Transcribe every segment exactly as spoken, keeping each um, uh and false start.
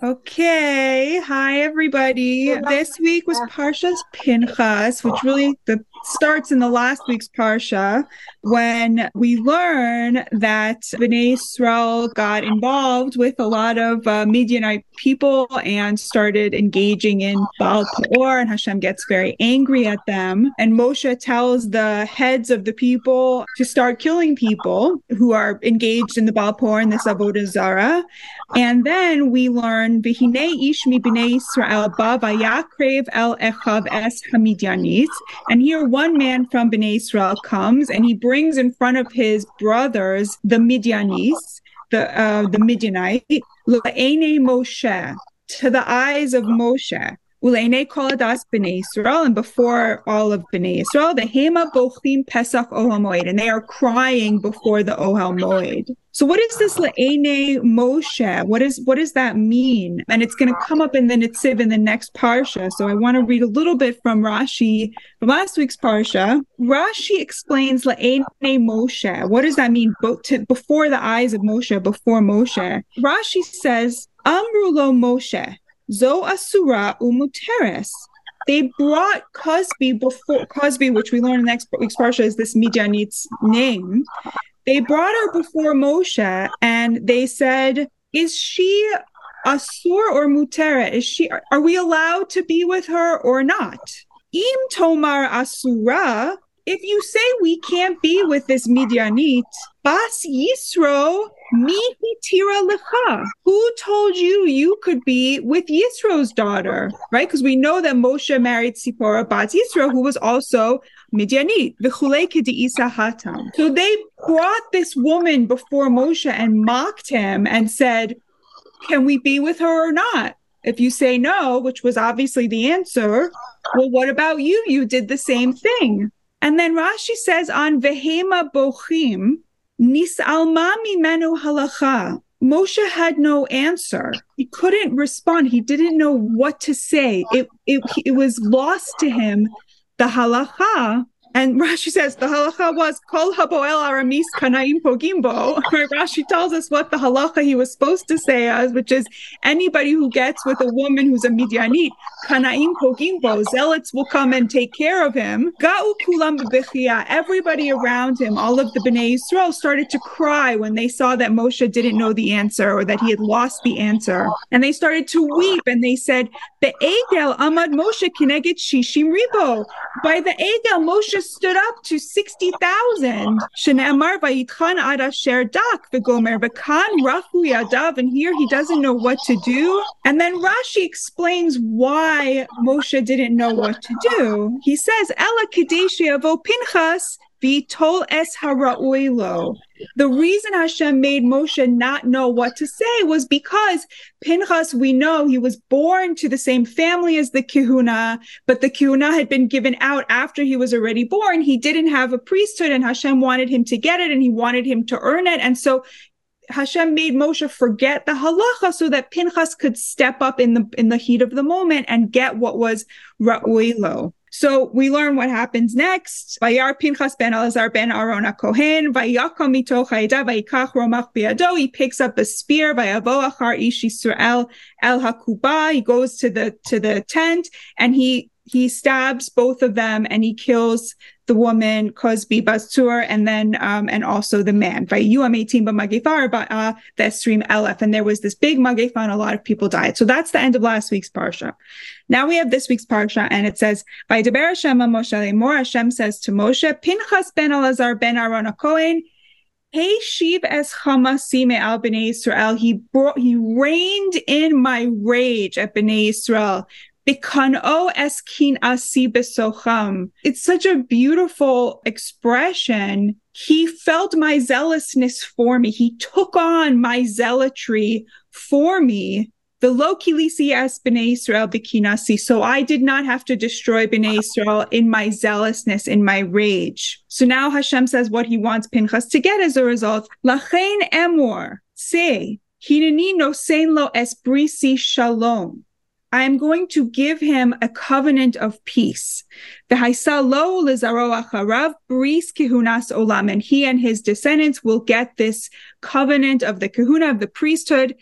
Okay. Hi, everybody. This week was Parsha's Pinchas, which really the, starts in the last week's Parsha when we learn that Bnei Israel got involved with a lot of uh, Midianite people and started engaging in Baal Peor, and Hashem gets very angry at them. And Moshe tells the heads of the people to start killing people who are engaged in the Baal Peor and this Avodah Zarah. And then we learn, V'hinei ish mi b'nei Yisrael ba vayakrev el echav es hamidyanit. And here one man from Bnei Israel comes and he brings in front of his brothers the Midianites, the uh, the Midianite, l'einei Moshe, to the eyes of Moshe. Uleinei kol adas b'nei Israel, and before all of b'nei Israel, the hema bochim pesach ohel moed, and they are crying before the ohel moed. So what is this Le'enei Moshe? What is what does that mean? And it's going to come up in the Netziv in the next parsha. So I want to read a little bit from Rashi from last week's parsha. Rashi explains Le'enei Moshe. What does that mean? Bo- to, before the eyes of Moshe, before Moshe. Rashi says, Amru lo Moshe, zo asura umuteres. They brought Cosby before Cosby, which we learn in next week's parsha is this Midianite's name. They brought her before Moshe and they said, is she asur or mutera? Is she, are we allowed to be with her or not? Im tomar asura, if you say we can't be with this Midianite, bas Yisro mi hitira lecha. Who told you you could be with Yisro's daughter, right? Because we know that Moshe married Sipporah bat Yisro, who was also Midianite. V'chulei k'de'isa hatam. So they brought this woman before Moshe and mocked him and said, can we be with her or not? If you say no, which was obviously the answer, well, what about you? You did the same thing. And then Rashi says on Vehema Bochim, Nis'alma mimenu halacha. Moshe had no answer. He couldn't respond. He didn't know what to say. It, it, it was lost to him, the halacha. And Rashi says the halacha was kol haboel aramis kanaim pogimbo. Rashi tells us what the halacha he was supposed to say is, which is anybody who gets with a woman who's a Midianite, kanaim pogimbo, zealots will come and take care of him. Ga'u kulam b'bechia. Everybody around him, all of the Bnei Yisrael, started to cry when they saw that Moshe didn't know the answer or that he had lost the answer, and they started to weep and they said, "Be'egel amad Moshe kineged shishim ribo." By the Egel, Moshe stood up to sixty thousand. Shene'amar vayitchan ad asher dak v'gomer v'kan rafu yadav. And here he doesn't know what to do. And then Rashi explains why Moshe didn't know what to do. He says, Ela kadesh yavo Pinchas v'tol es hara'ui lo. The reason Hashem made Moshe not know what to say was because Pinchas, we know he was born to the same family as the Kehuna, but the Kehuna had been given out after he was already born. He didn't have a priesthood and Hashem wanted him to get it and he wanted him to earn it. And so Hashem made Moshe forget the halacha so that Pinchas could step up in the in the heat of the moment and get what was ra'ui lo. So we learn what happens next. Vayar Pinchas ben Elazar ben Aaron HaKohen, vayakom mitoch ha'eda, vayikach romach biyado. He picks up a spear, vayavo achar ish Yisrael el hakuba. He goes to the to the tent and he he stabs both of them and he kills the woman Cosby Basur and then um and also the man. Vayu ametim b'magifar ba'a v'esrim elef. And there was this big magifa and a lot of people died. So that's the end of last week's parsha. Now we have this week's parsha, and it says, "Vaydaber Hashem a Moshe lemor." Hashem says to Moshe, "Pinchas ben Elazar ben Aaron HaKohen, hey shiv es chamasi me'al b'nei Yisrael." He brought, he reigned in my rage at b'nei Yisrael. Bikano es kin asi besocham. It's such a beautiful expression. He felt my zealousness for me. He took on my zealotry for me. The lo kilisi es b'nei Yisrael bikinasi. So I did not have to destroy b'nei Yisrael in my zealousness, in my rage. So now Hashem says what he wants Pinchas to get as a result. Lachein emor, say, hineni nosein lo es brisi shalom. I am going to give him a covenant of peace. V'haisalo lezaro acharav bris kehunas olam. And he and his descendants will get this covenant of the kahuna, of the priesthood,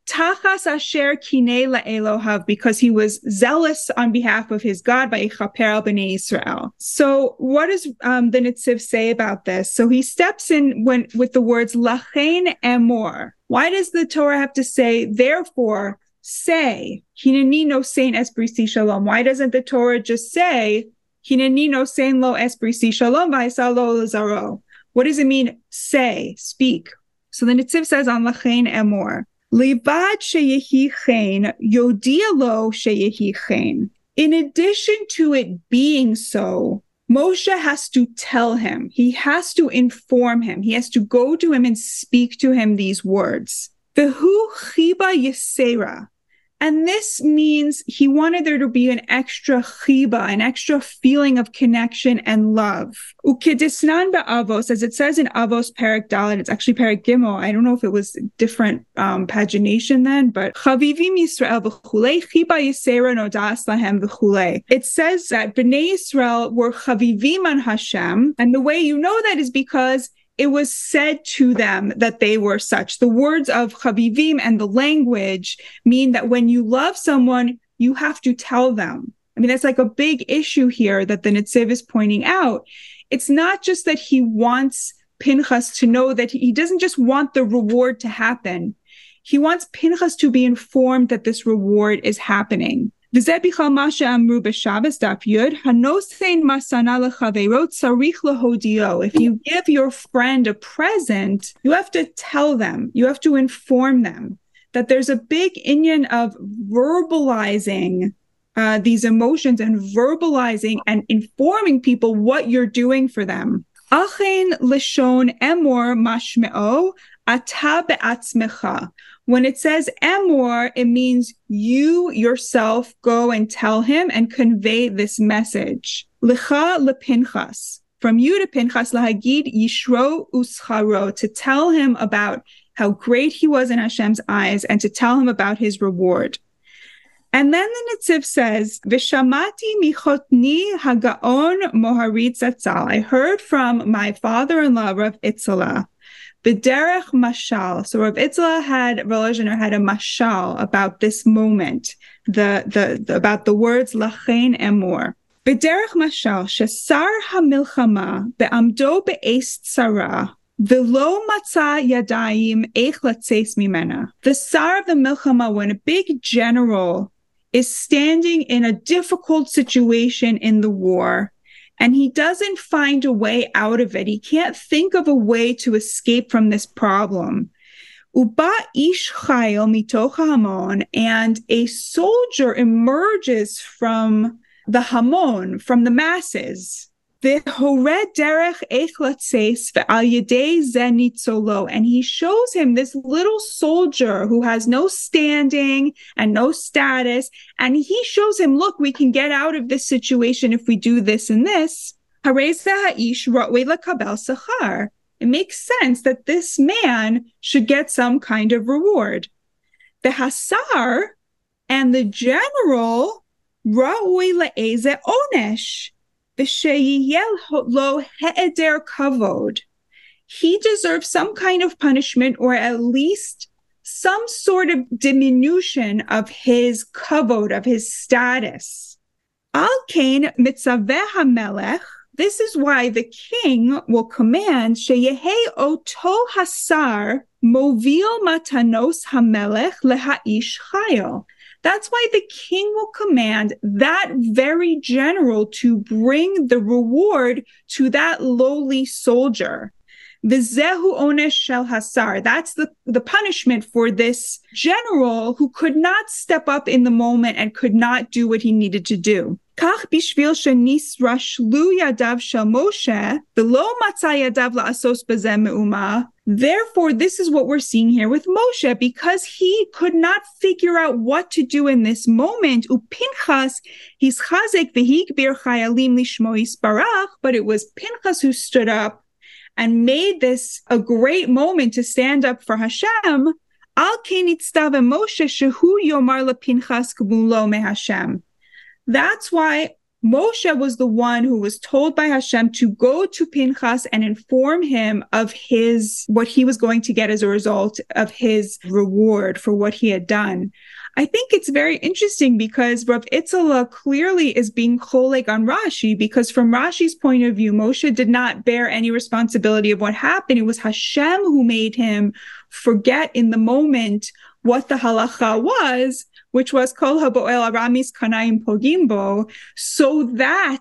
Tachas asher kinei la'elohav, because he was zealous on behalf of his God, vayichaper al b'nei Yisrael. So what does um, the Netziv say about this? So he steps in when with the words lachein emor. Why does the Torah have to say, therefore, say, hineni nosein es brisi shalom? Why doesn't the Torah just say, hineni nosein lo es brisi shalom v'ha'isa lo l'zaro? What does it mean, say, speak? So the Netziv says on lachein emor, Levad sheyehi chen, yodia lo sheyehi chen. In addition to it being so, Moshe has to tell him, he has to inform him, he has to go to him and speak to him these words. Vehu chiba yisera. And this means he wanted there to be an extra chiba, an extra feeling of connection and love. Ukedisnan ba'avos, as it says in Avos Perek Dalet, it's actually Perek Gimel. I don't know if it was different um, pagination then, but Chavivim Yisrael v'chulei, chiba yisera nodas lahem v'chulei. It says that Bnei Yisrael were chavivim on Hashem, and the way you know that is because it was said to them that they were such. The words of Chavivim and the language mean that when you love someone, you have to tell them. I mean, that's like a big issue here that the Netziv is pointing out. It's not just that he wants Pinchas to know that he, he doesn't just want the reward to happen. He wants Pinchas to be informed that this reward is happening. If you give your friend a present, you have to tell them, you have to inform them that there's a big inyan of verbalizing uh, these emotions and verbalizing and informing people what you're doing for them. Achen lishon emor mashmeo ata be'atzmecha. When it says emor, it means you yourself go and tell him and convey this message. Licha lepinchas, from you to Pinchas, lahagid yishro uscharo, to tell him about how great he was in Hashem's eyes and to tell him about his reward. And then the Netziv says, Vishamati michotni hagaon moharit zatzal. I heard from my father-in-law, Rav Itzala, B'derech mashal. So Rav Itzla had, Volozhiner had a mashal about this moment, the, the, the about the words lachein emor. B'derech mashal, shesar hamilchama be'amdo be'es tzara, v'lo matza yadayim eich latzeis mimena. The sar of the milchama, when a big general is standing in a difficult situation in the war, and he doesn't find a way out of it. He can't think of a way to escape from this problem. Uba ish chayil mitoch hamon, and a soldier emerges from the hamon, from the masses. V'hored derech eich latzeis ve'al yedei ze nitzolo, and he shows him this little soldier who has no standing and no status, and he shows him, look, we can get out of this situation if we do this and this. Harei ha'ish ra'oi lekabel sachar. It makes sense that this man should get some kind of reward. The hasar and the general ra'oi le'eze onesh. Lo he'eder kavod. He deserves some kind of punishment, or at least some sort of diminution of his kavod, of his status. Al kain mitzaveh hamelech. This is why the king will command sheyehe oto hasar movil matanos hamelech leha'ish chayil. That's why the king will command that very general to bring the reward to that lowly soldier. V'zehu onesh shel hasar. That's the, the punishment for this general who could not step up in the moment and could not do what he needed to do. Kach bishvil shenisra shlu yadav shel Moshe v'lo matza yadav la'asos b'zeh me'uma. Therefore, this is what we're seeing here with Moshe, because he could not figure out what to do in this moment. Upinchas, he's chazek v'higbir chayalim lishmo yisbarach, but it was Pinchas who stood up and made this a great moment to stand up for Hashem. Al kein nitztav Moshe shehu yomar lePinchas k'mulo me Hashem. That's why Moshe was the one who was told by Hashem to go to Pinchas and inform him of his, what he was going to get as a result of his reward for what he had done. I think it's very interesting because Rav Itzala clearly is being choleg on Rashi, because from Rashi's point of view, Moshe did not bear any responsibility of what happened. It was Hashem who made him forget in the moment what the halacha was, which was kol haboel aramis kanayim pogimbo, so that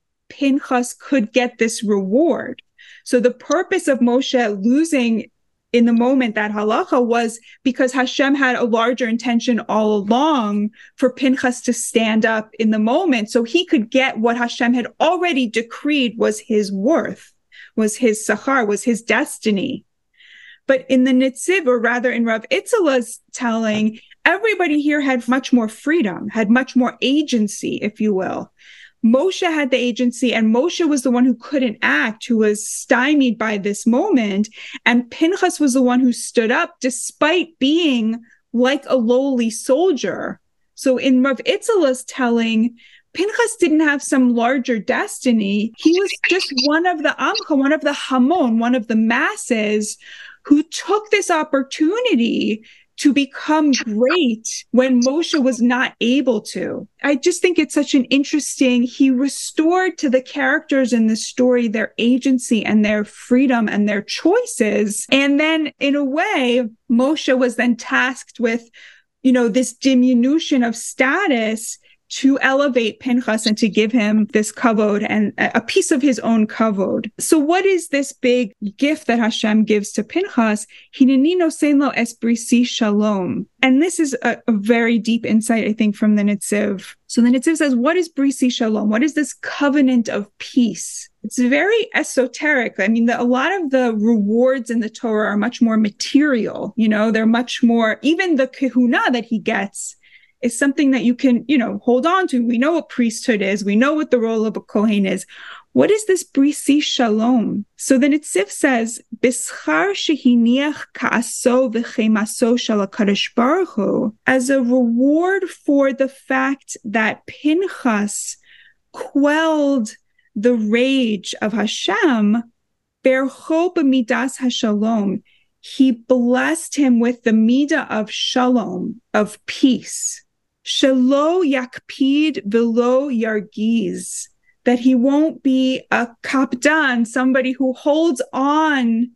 Pinchas could get this reward. So the purpose of Moshe losing in the moment that halacha was because Hashem had a larger intention all along for Pinchas to stand up in the moment so he could get what Hashem had already decreed was his worth, was his sachar, was his destiny. But in the Nitziv, or rather in Rav Itzala's telling, everybody here had much more freedom, had much more agency, if you will. Moshe had the agency, and Moshe was the one who couldn't act, who was stymied by this moment. And Pinchas was the one who stood up despite being like a lowly soldier. So in Rav Itzala's telling, Pinchas didn't have some larger destiny. He was just one of the Amcha, one of the Hamon, one of the masses who took this opportunity to become great when Moshe was not able to. I just think it's such an interesting, he restored to the characters in the story their agency and their freedom and their choices. And then in a way, Moshe was then tasked with, you know, this diminution of status to elevate Pinchas and to give him this kavod and a piece of his own kavod. So what is this big gift that Hashem gives to Pinchas? Hineni nosein lo es brisi shalom. And this is a, a very deep insight, I think, from the Nitziv. So the Nitziv says, what is brisi shalom? What is this covenant of peace? It's very esoteric. I mean, the, a lot of the rewards in the Torah are much more material. You know, they're much more, even the kehuna that he gets is something that you can, you know, hold on to. We know what priesthood is. We know what the role of a Kohen is. What is this brisi shalom? So the Nitziv says, Bischar shehiniach ka'aso v'chemaso shel HaKadosh Baruch Hu, as a reward for the fact that Pinchas quelled the rage of Hashem, bercho b'midas hashalom, he blessed him with the midah of shalom, of peace. Shelo yakpid velo yargiz, that he won't be a kapdan, somebody who holds on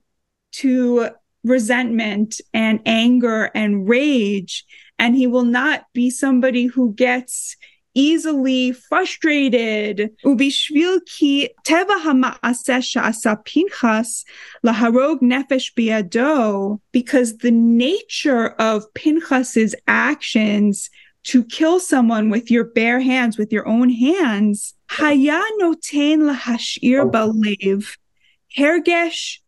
to resentment and anger and rage, and he will not be somebody who gets easily frustrated. Ubishvil ki teva hama'aseh she'asa Pinchas laharog nefesh biyado, because the nature of Pinchas's actions to kill someone with your bare hands, with your own hands, haya noten lahashir balev hergesh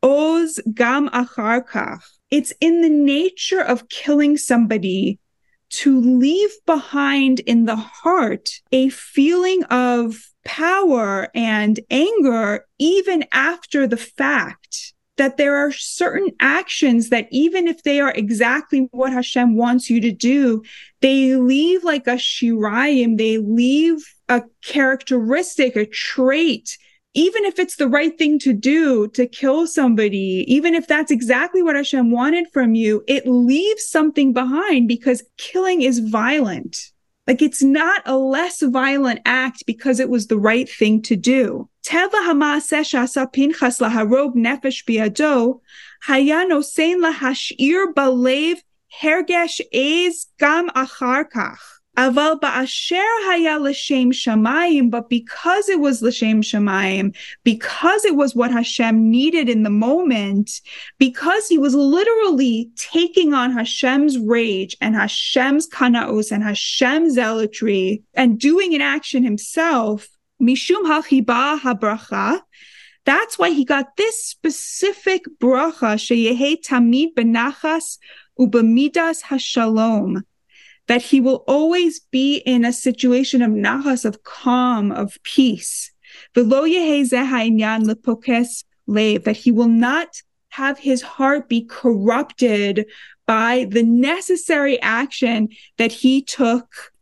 oz gam achar kach. It's in the nature of killing somebody to leave behind in the heart a feeling of power and anger even after the fact. That there are certain actions that even if they are exactly what Hashem wants you to do, they leave like a shirayim, they leave a characteristic, a trait, even if it's the right thing to do, to kill somebody, even if that's exactly what Hashem wanted from you, it leaves something behind because killing is violent. Like, it's not a less violent act because it was the right thing to do. Teva hama'aseh she'asa Pinchas laharog nefesh biyado, haya nosein lahashir balev hergesh ez gam achar kach. Aval ba'asher haya l'shem shamayim, but because it was l'shem shamayim, because it was what Hashem needed in the moment, because he was literally taking on Hashem's rage and Hashem's kanaos and Hashem's zealotry and doing an action himself, mishum hachiba habracha, that's why he got this specific bracha, sheyehe tamid benachas ubamidas hashalom, that he will always be in a situation of nachas, of calm, of peace. V'lo yehei zeh ha'inyan lepokes lev, that he will not have his heart be corrupted by the necessary action that he took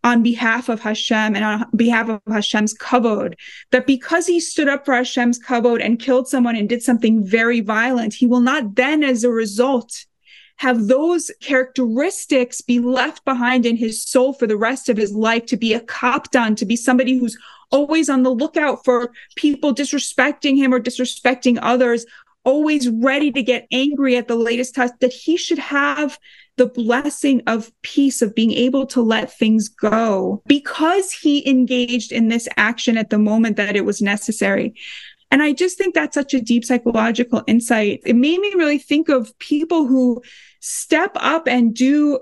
on behalf of Hashem and on behalf of Hashem's kavod, that because he stood up for Hashem's kavod and killed someone and did something very violent, he will not then, as a result, have those characteristics be left behind in his soul for the rest of his life, to be a kaptan, to be somebody who's always on the lookout for people disrespecting him or disrespecting others, always ready to get angry at the latest touch, that he should have the blessing of peace, of being able to let things go because he engaged in this action at the moment that it was necessary. And I just think that's such a deep psychological insight. It made me really think of people who step up and do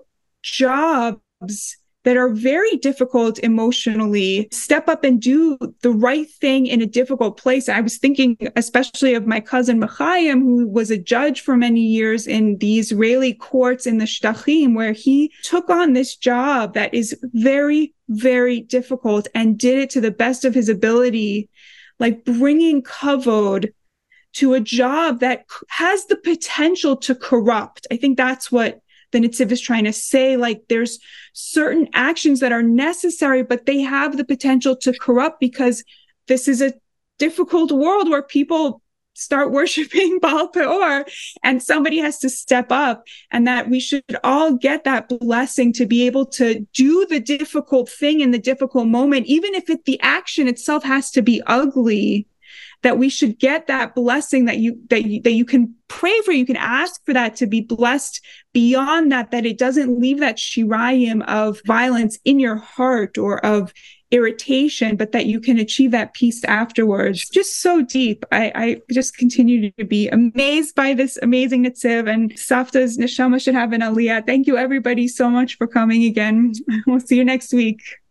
jobs that are very difficult emotionally, step up and do the right thing in a difficult place. I was thinking especially of my cousin Michaim, who was a judge for many years in the Israeli courts in the Shtachim, where he took on this job that is very, very difficult and did it to the best of his ability, like bringing kavod to a job that has the potential to corrupt. I think that's what the Netziv is trying to say. Like, there's certain actions that are necessary, but they have the potential to corrupt because this is a difficult world where people start worshiping Baal Peor, and somebody has to step up, and that we should all get that blessing to be able to do the difficult thing in the difficult moment, even if it, the action itself has to be ugly, that we should get that blessing that you, that you, that you can pray for, you can ask for that to be blessed beyond that, that it doesn't leave that shirayim of violence in your heart or of irritation, but that you can achieve that peace afterwards. Just so deep. I, I just continue to be amazed by this amazing Netziv, and Savta's neshama should have an aliyah. Thank you everybody so much for coming again. We'll see you next week.